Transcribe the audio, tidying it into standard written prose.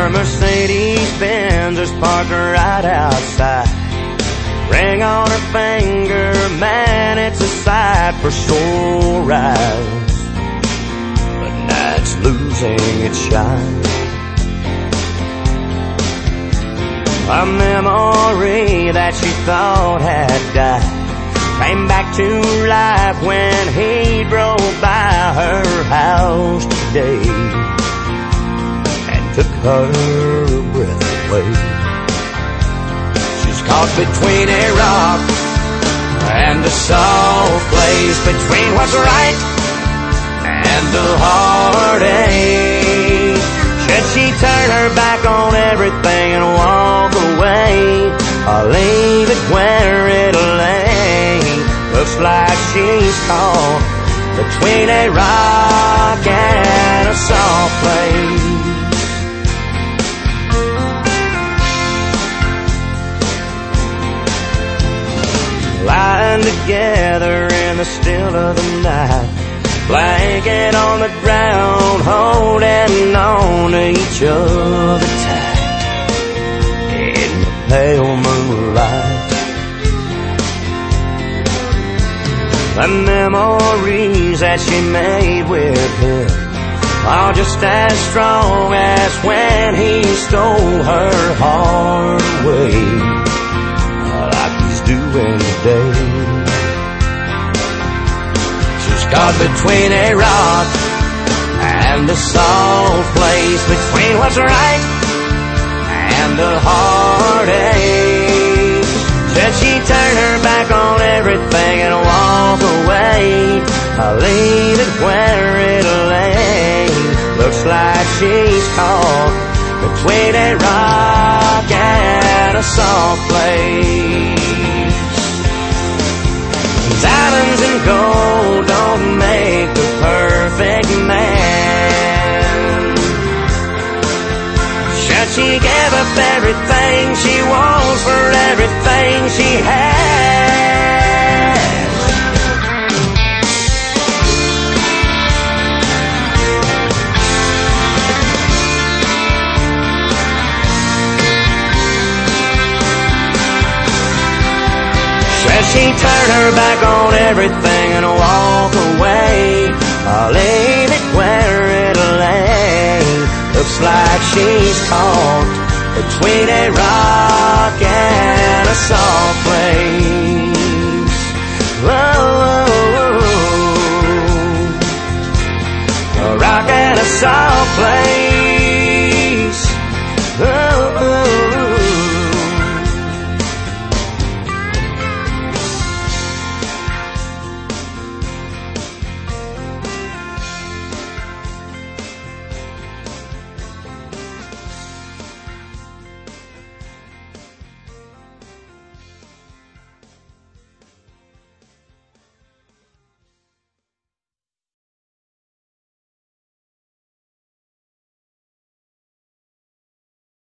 Her Mercedes-Benz is parked right outside. Ring on her finger, man, it's a sight for sore eyes. But night's losing its shine. A memory that she thought had died came back to life when he drove by her house today and took her breath away. She's caught between a rock and a soft place, between what's right and the heartache. Should she turn her back on everything and walk away, or leave it where it lay? Looks like she's caught between a rock and a soft place. Lying together in the still of the night, blanket on the ground, holding on to each other tight in the pale moonlight. The memories that she made with him are just as strong as when he stole her heart away, like he's doing today. She's caught between a rock and a soft place, between what's right and the heartache. Should she turn her back on everything and walk away, or leave it where it lay? Looks like she's caught between a rock and a soft place. Diamonds and gold don't make the perfect man. Should she give up everything she wants for everything she has? Should she turn her back on everything and walk away, or leave it where it lay? Looks like she's caught between a rock and a soft place. Whoa, a rock and a soft place.